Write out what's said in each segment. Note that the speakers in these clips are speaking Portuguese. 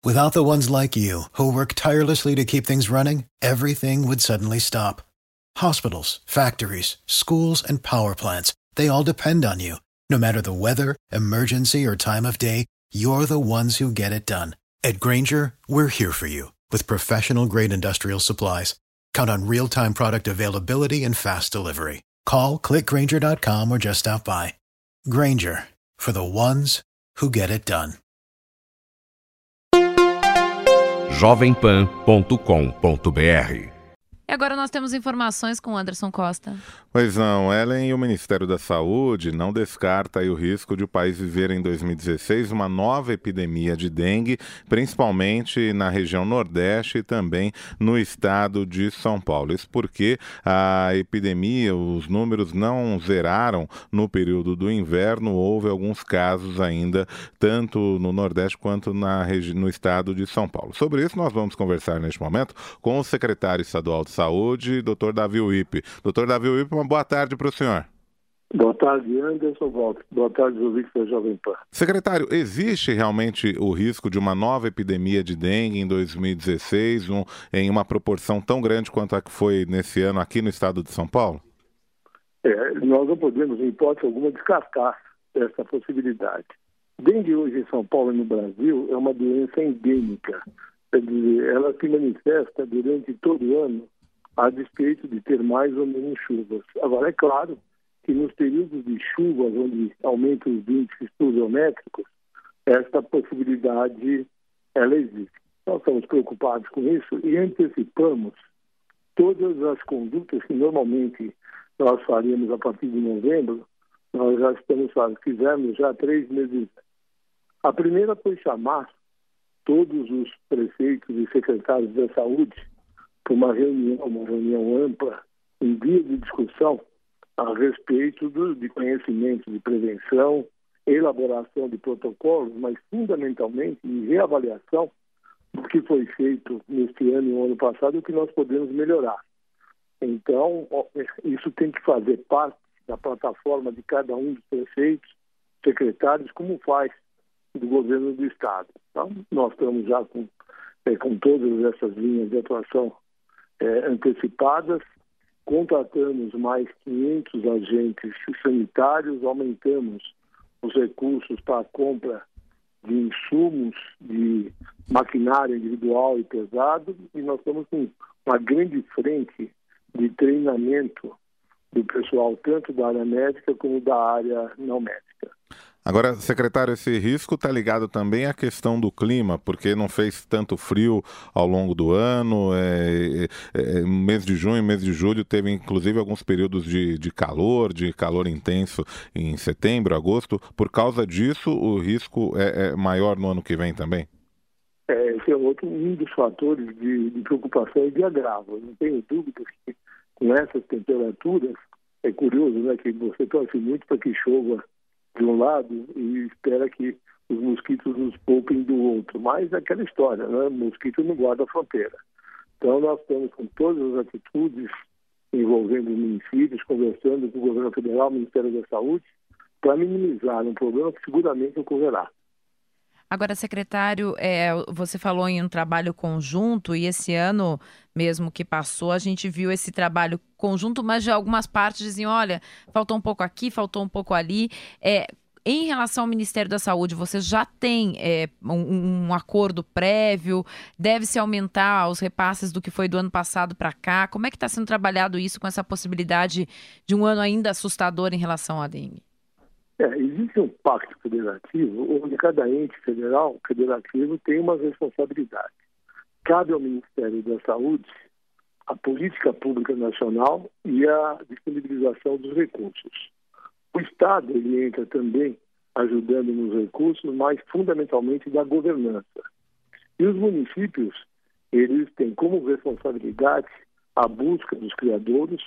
Without the ones like you, who work tirelessly to keep things running, everything would suddenly stop. Hospitals, factories, schools, and power plants, they all depend on you. No matter the weather, emergency, or time of day, you're the ones who get it done. At Grainger, we're here for you with professional-grade industrial supplies. Count on real-time product availability and fast delivery. Call, click Grainger.com or just stop by. Grainger, for the ones who get it done. jovempan.com.br. E agora nós temos informações com Anderson Costa. Pois não, Ellen, e o Ministério da Saúde não descarta aí o risco de o país viver em 2016 uma nova epidemia de dengue, principalmente na região Nordeste e também no estado de São Paulo. Isso porque a epidemia, os números não zeraram no período do inverno, houve alguns casos ainda, tanto no Nordeste quanto no estado de São Paulo. Sobre isso nós vamos conversar neste momento com o secretário estadual de Saúde, Dr. Davi Wippe. Dr. Davi Wippe, uma boa tarde para o senhor. Boa tarde, Anderson. Boa tarde, ouvintes da Jovem Pan. Secretário, existe realmente o risco de uma nova epidemia de dengue em 2016, em uma proporção tão grande quanto a que foi nesse ano aqui no estado de São Paulo? Nós não podemos, em hipótese alguma, descartar essa possibilidade. Dengue hoje em São Paulo e no Brasil é uma doença endêmica. Quer dizer, ela se manifesta durante todo o ano, a despeito de ter mais ou menos chuvas. Agora, é claro que nos períodos de chuvas, onde aumentam os índices pluviométricos, essa possibilidade ela existe. Nós estamos preocupados com isso e antecipamos todas as condutas que normalmente nós faríamos a partir de novembro, nós já fizemos já 3 meses. A primeira foi chamar todos os prefeitos e secretários da saúde para uma reunião ampla, um dia de discussão a respeito de conhecimento de prevenção, elaboração de protocolos, mas fundamentalmente de reavaliação do que foi feito neste ano e no ano passado e o que nós podemos melhorar. Então, isso tem que fazer parte da plataforma de cada um dos prefeitos, secretários, como faz do governo do estado. Então, nós estamos já com todas essas linhas de atuação antecipadas, contratamos mais 500 agentes sanitários, aumentamos os recursos para a compra de insumos, de maquinário individual e pesado, e nós estamos com uma grande frente de treinamento do pessoal, tanto da área médica como da área não médica. Agora, secretário, esse risco está ligado também à questão do clima, porque não fez tanto frio ao longo do ano, mês de junho, mês de julho, teve inclusive alguns períodos de calor intenso em setembro, agosto. Por causa disso, o risco é maior no ano que vem também? Esse é um dos fatores de preocupação e de agravo. Não tenho dúvida que com essas temperaturas, é curioso, né, que você torce muito para que chova de um lado e espera que os mosquitos nos poupem do outro. Mas é aquela história, né? O mosquito não guarda a fronteira. Então nós estamos com todas as atitudes envolvendo os municípios, conversando com o governo federal, o Ministério da Saúde, para minimizar um problema que seguramente ocorrerá. Agora, secretário, você falou em um trabalho conjunto e esse ano mesmo que passou, a gente viu esse trabalho conjunto, mas de algumas partes diziam, olha, faltou um pouco aqui, faltou um pouco ali. Em relação ao Ministério da Saúde, você já tem um acordo prévio? Deve-se aumentar os repasses do que foi do ano passado para cá? Como é que está sendo trabalhado isso com essa possibilidade de um ano ainda assustador em relação à dengue? Existe um pacto federativo onde cada ente federativo tem uma responsabilidade. Cabe ao Ministério da Saúde a política pública nacional e a disponibilização dos recursos. O Estado ele entra também ajudando nos recursos, mas fundamentalmente da governança. E os municípios eles têm como responsabilidade a busca dos criadouros,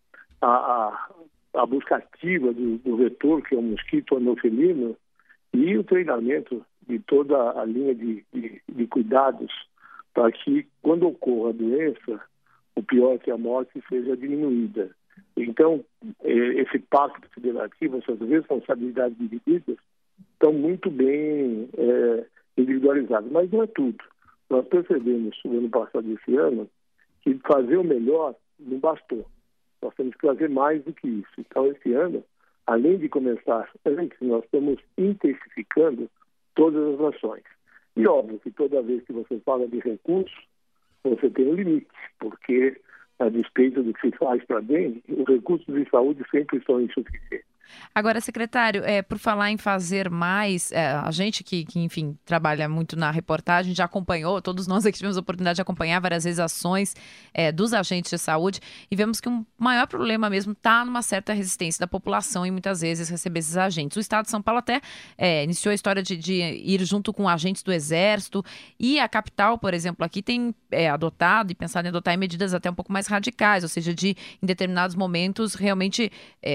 a busca ativa do vetor, que é o mosquito anofelino, e o treinamento de toda a linha de cuidados para que, quando ocorra a doença, o pior que a morte seja diminuída. Então, esse pacto federativo, essas responsabilidades divididas, estão muito bem individualizadas. Mas não é tudo. Nós percebemos no ano passado e esse ano que fazer o melhor não bastou. Nós temos que fazer mais do que isso. Então, esse ano, além de começar antes, nós estamos intensificando todas as ações. E óbvio que toda vez que você fala de recursos, você tem um limite, porque a despeito do que se faz para dengue, os recursos de saúde sempre são insuficientes. Agora, secretário, por falar em fazer mais, a gente que, enfim, trabalha muito na reportagem, já acompanhou, todos nós aqui tivemos a oportunidade de acompanhar várias vezes ações dos agentes de saúde e vemos que um maior problema mesmo está numa certa resistência da população em muitas vezes receber esses agentes. O Estado de São Paulo até iniciou a história de ir junto com agentes do Exército e a capital, por exemplo, aqui tem adotado e pensado em adotar medidas até um pouco mais radicais, ou seja, de em determinados momentos realmente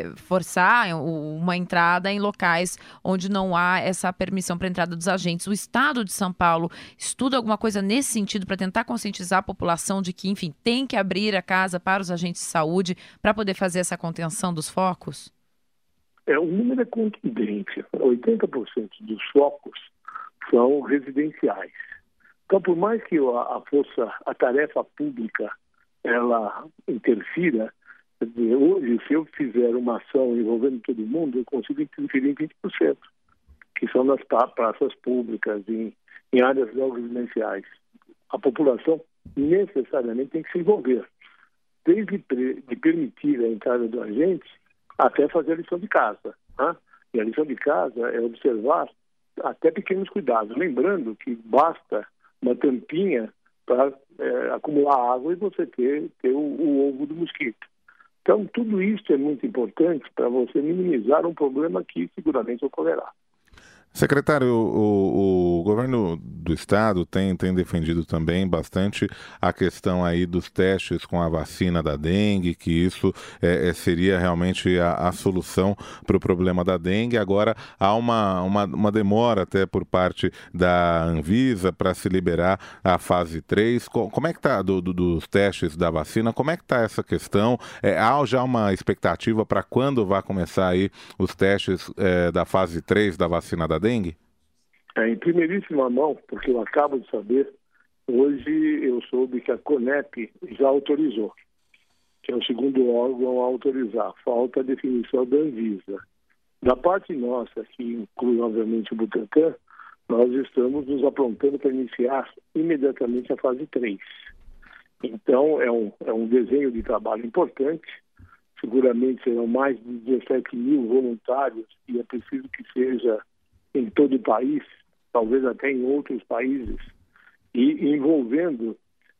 forçar uma entrada em locais onde não há essa permissão para a entrada dos agentes. O Estado de São Paulo estuda alguma coisa nesse sentido para tentar conscientizar a população de que, enfim, tem que abrir a casa para os agentes de saúde para poder fazer essa contenção dos focos? O número é contundente. 80% dos focos são residenciais. Então, por mais que a tarefa pública, ela interfira, hoje, se eu fizer uma ação envolvendo todo mundo, eu consigo interferir em 20%, que são nas praças públicas, em áreas não residenciais. A população necessariamente tem que se envolver, desde de permitir a entrada do agente até fazer a lição de casa. Né? E a lição de casa é observar até pequenos cuidados, lembrando que basta uma tampinha para acumular água e você ter o ovo do mosquito. Então, tudo isso é muito importante para você minimizar um problema que seguramente ocorrerá. Secretário, o governo do estado tem defendido também bastante a questão aí dos testes com a vacina da dengue, que isso seria realmente a solução para o problema da dengue. Agora há uma demora até por parte da Anvisa para se liberar a fase 3. Como é que está dos testes da vacina? Como é que está essa questão? Há já uma expectativa para quando vai começar aí os testes da fase 3 da vacina da dengue? Em primeiríssima mão, porque eu acabo de saber, hoje eu soube que a CONEP já autorizou, que é o segundo órgão a autorizar. Falta a definição da Anvisa. Da parte nossa, que inclui obviamente o Butantan, nós estamos nos aprontando para iniciar imediatamente a fase 3. Então, é um desenho de trabalho importante. Seguramente serão mais de 17 mil voluntários e é preciso que seja em todo o país, talvez até em outros países, e envolvendo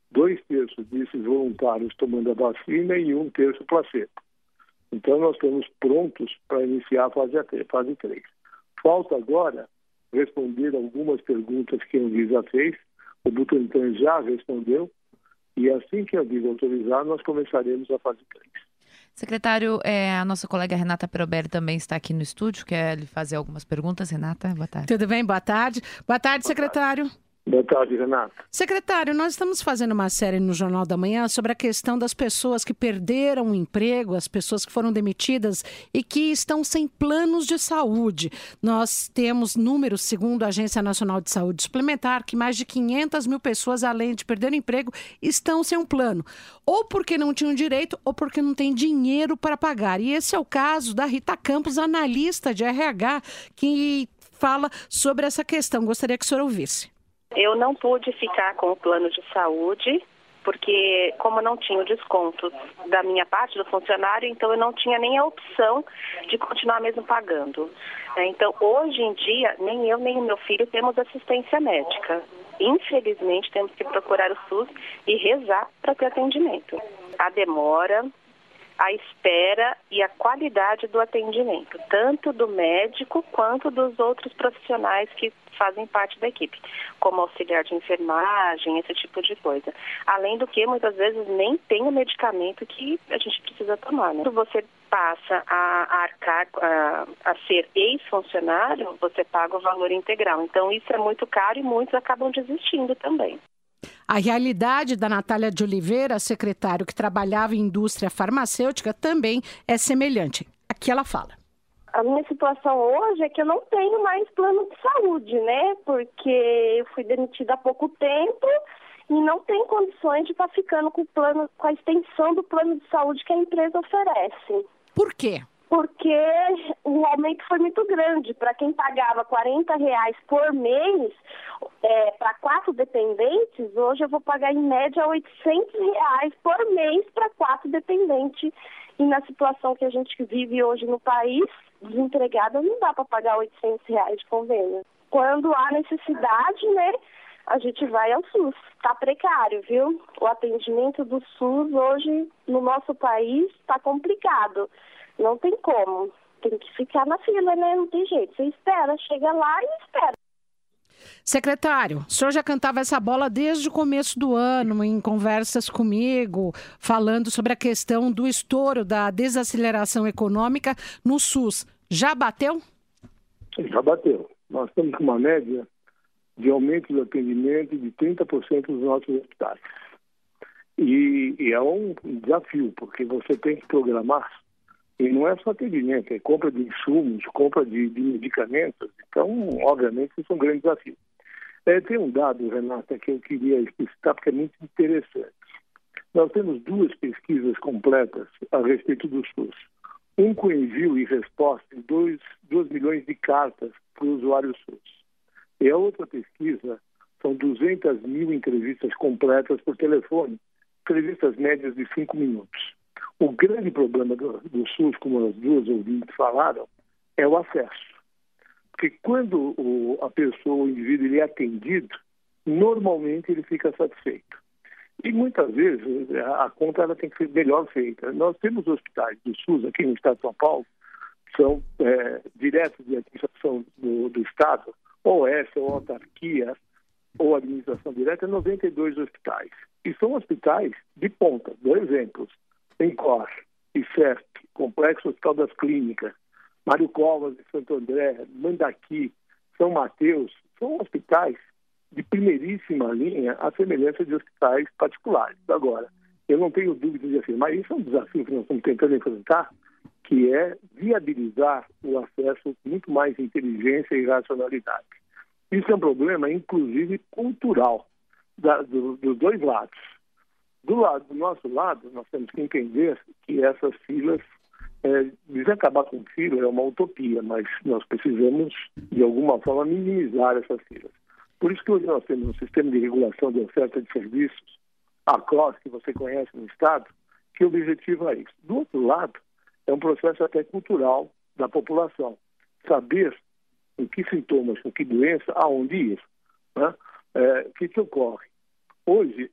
2/3 desses voluntários tomando a vacina e 1/3 placebo. Então, nós estamos prontos para iniciar a fase 3. Falta agora responder algumas perguntas que a Anvisa fez, o Butantan já respondeu, e assim que a Anvisa autorizar, nós começaremos a fase 3. Secretário, a nossa colega Renata Perobelli também está aqui no estúdio, quer lhe fazer algumas perguntas. Renata, boa tarde. Tudo bem? Boa tarde. Boa tarde, secretário. Boa tarde, Renata. Secretário, nós estamos fazendo uma série no Jornal da Manhã sobre a questão das pessoas que perderam o emprego, as pessoas que foram demitidas e que estão sem planos de saúde. Nós temos números, segundo a Agência Nacional de Saúde Suplementar, que mais de 500 mil pessoas, além de perder o emprego, estão sem um plano. Ou porque não tinham direito, ou porque não tem dinheiro para pagar. E esse é o caso da Rita Campos, analista de RH, que fala sobre essa questão. Gostaria que o senhor ouvisse. Eu não pude ficar com o plano de saúde, porque como não tinha o desconto da minha parte do funcionário, então eu não tinha nem a opção de continuar mesmo pagando. Então, hoje em dia, nem eu nem o meu filho temos assistência médica. Infelizmente, temos que procurar o SUS e rezar para ter atendimento. A demora, a espera e a qualidade do atendimento, tanto do médico quanto dos outros profissionais que fazem parte da equipe, como auxiliar de enfermagem, esse tipo de coisa. Além do que, muitas vezes, nem tem o medicamento que a gente precisa tomar. Né? Quando você passa a arcar, a ser ex-funcionário, você paga o valor integral. Então, isso é muito caro e muitos acabam desistindo também. A realidade da Natália de Oliveira, secretário que trabalhava em indústria farmacêutica, também é semelhante. Aqui ela fala. A minha situação hoje é que eu não tenho mais plano de saúde, né? Porque eu fui demitida há pouco tempo e não tenho condições de estar ficando com a extensão do plano de saúde que a empresa oferece. Por quê? Porque o aumento foi muito grande. Para quem pagava R$40 por mês, para 4 dependentes, hoje eu vou pagar em média R$800 por mês para 4 dependentes. E na situação que a gente vive hoje no país, desempregada, não dá para pagar R$800 de convênio. Quando há necessidade, né, a gente vai ao SUS. Está precário, viu? O atendimento do SUS hoje no nosso país está complicado. Não tem como. Tem que ficar na fila, né? Não tem jeito. Você espera, chega lá e espera. Secretário, o senhor já cantava essa bola desde o começo do ano, em conversas comigo, falando sobre a questão do estouro da desaceleração econômica no SUS. Já bateu? Já bateu. Nós estamos com uma média de aumento do atendimento de 30% dos nossos hospitais. E é um desafio, porque você tem que programar. E não é só atendimento, é compra de insumos, compra de medicamentos. Então, obviamente, isso é um grande desafio. Tem um dado, Renata, que eu queria explicitar, porque é muito interessante. Nós temos 2 pesquisas completas a respeito do SUS. Um com envio e resposta de 2 milhões de cartas para o usuário SUS. E a outra pesquisa são 200 mil entrevistas completas por telefone, entrevistas médias de 5 minutos. O grande problema do SUS, como as 2 ouvintes falaram, é o acesso. Porque quando a pessoa, o indivíduo, ele é atendido, normalmente ele fica satisfeito. E muitas vezes a conta ela tem que ser melhor feita. Nós temos hospitais do SUS aqui no estado de São Paulo, que são diretos de administração do estado, ou essa, ou autarquia, ou administração direta, 92 hospitais. E são hospitais de ponta. Dou exemplos. ENCOR, ICESP, Complexo Hospital das Clínicas, Mário Covas de Santo André, Mandaqui, São Mateus, são hospitais de primeiríssima linha, à semelhança de hospitais particulares. Agora, eu não tenho dúvida de afirmar, isso é um desafio que nós estamos tentando enfrentar, que é viabilizar o acesso com muito mais inteligência e racionalidade. Isso é um problema, inclusive, cultural, dos 2 lados. Do nosso lado, nós temos que entender que essas filas, desacabar com fila é uma utopia, mas nós precisamos, de alguma forma, minimizar essas filas. Por isso que hoje nós temos um sistema de regulação de oferta de serviços, a CLOS, que você conhece no Estado, que objetiva isso. Do outro lado, é um processo até cultural da população. Saber com que sintomas, com que doença, aonde ir. Né? O que ocorre? Hoje,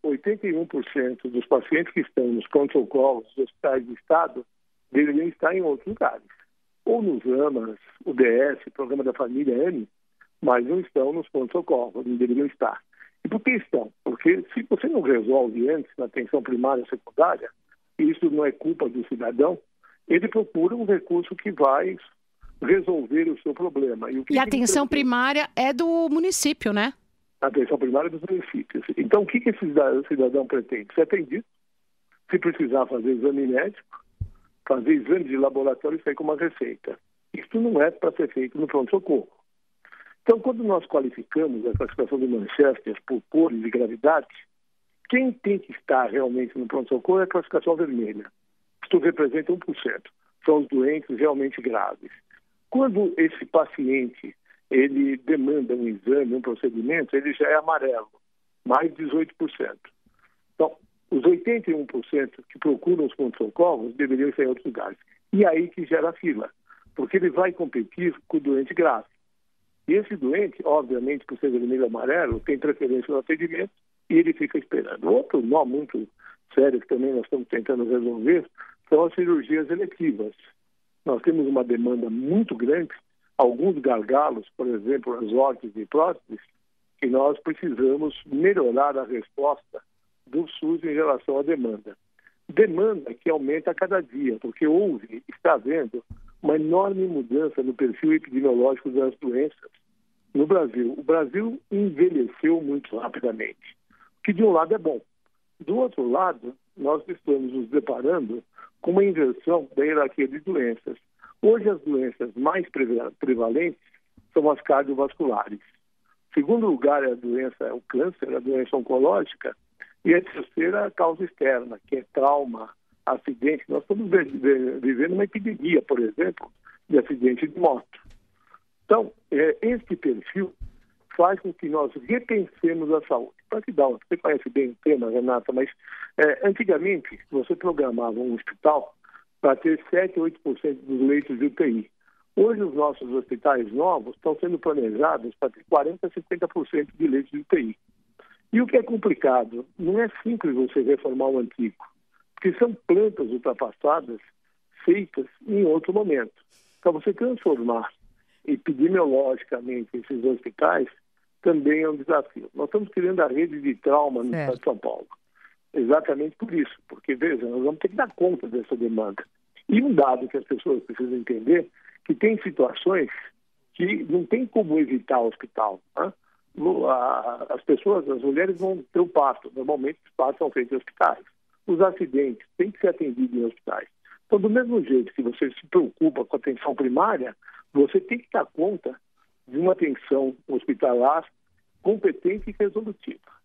81% dos pacientes que estão nos pronto-socorros dos hospitais do Estado deveriam estar em outros lugares. Ou nos AMAs, UDS, Programa da Família, AME, mas não estão nos pronto-socorros, não deveriam estar. E por que estão? Porque se você não resolve antes na atenção primária e secundária, e isso não é culpa do cidadão, ele procura um recurso que vai resolver o seu problema. E a atenção primária é do município, né? A atenção primária dos municípios. Então, o que esse cidadão pretende? Ser atendido, se precisar fazer exame médico, fazer exame de laboratório e sair com uma receita. Isso não é para ser feito no pronto-socorro. Então, quando nós qualificamos a classificação do Manchester por cores de gravidade, quem tem que estar realmente no pronto-socorro é a classificação vermelha. Isto representa 1%. São os doentes realmente graves. Quando esse paciente ele demanda um exame, um procedimento, ele já é amarelo, mais 18%. Então, os 81% que procuram os pronto-socorros deveriam ser em outros lugares. E aí que gera fila, porque ele vai competir com o doente grave. E esse doente, obviamente, por ser vermelho e amarelo, tem preferência no atendimento e ele fica esperando. Outro nó muito sério que também nós estamos tentando resolver são as cirurgias eletivas. Nós temos uma demanda muito grande, alguns gargalos, por exemplo, as órteses e próteses, que nós precisamos melhorar a resposta do SUS em relação à demanda. Demanda que aumenta a cada dia, porque está havendo uma enorme mudança no perfil epidemiológico das doenças no Brasil. O Brasil envelheceu muito rapidamente, que de um lado é bom. Do outro lado, nós estamos nos deparando com uma inversão da hierarquia de doenças. Hoje, as doenças mais prevalentes são as cardiovasculares. Em segundo lugar, a doença é o câncer, a doença oncológica, e a terceira, a causa externa, que é trauma, acidente. Nós estamos vivendo uma epidemia, por exemplo, de acidente de moto. Então, este perfil faz com que nós repensemos a saúde. Para que dar, você conhece bem o tema, Renata, mas antigamente você programava um hospital para ter 7 ou 8% dos leitos de UTI. Hoje os nossos hospitais novos estão sendo planejados para ter 40% a 50% de leitos de UTI. E o que é complicado, não é simples você reformar o antigo, porque são plantas ultrapassadas feitas em outro momento. Para você transformar epidemiologicamente esses hospitais, também é um desafio. Nós estamos criando a rede de trauma no estado de São Paulo. Exatamente por isso, porque, veja, nós vamos ter que dar conta dessa demanda. E um dado que as pessoas precisam entender, que tem situações que não tem como evitar o hospital. Né? As pessoas, as mulheres vão ter o parto, normalmente os partos são feitos em hospitais. Os acidentes têm que ser atendidos em hospitais. Então, do mesmo jeito que você se preocupa com a atenção primária, você tem que dar conta de uma atenção hospitalar competente e resolutiva.